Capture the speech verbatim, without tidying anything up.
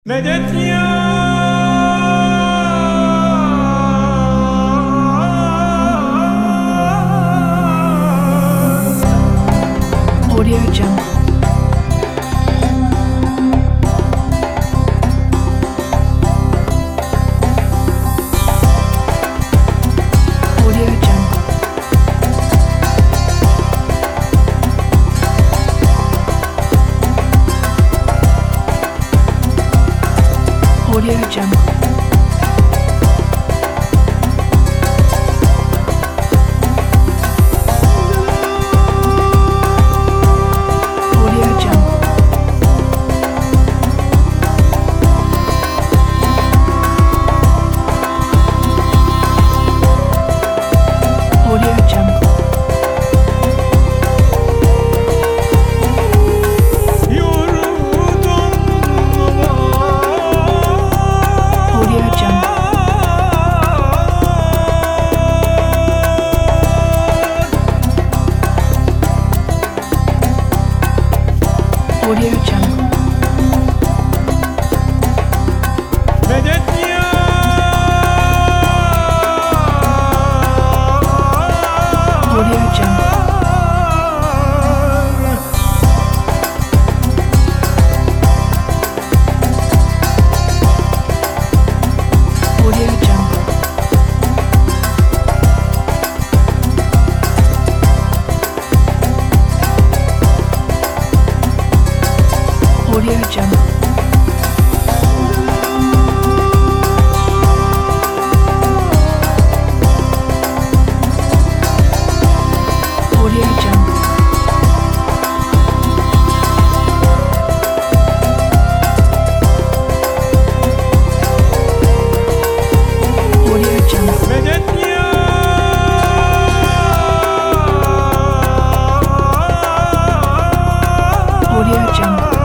Medet ya Audio Jungle. Audio Jungle. Audio Jungle. Audio Jungle. Audio Jungle. yurdum Audio Jungle. Audio Jungle. Medet ya Audio Jungle. Audio Jungle. Audio Jungle. Audio Jungle. Audio Jungle. Medet ya Audio Jungle.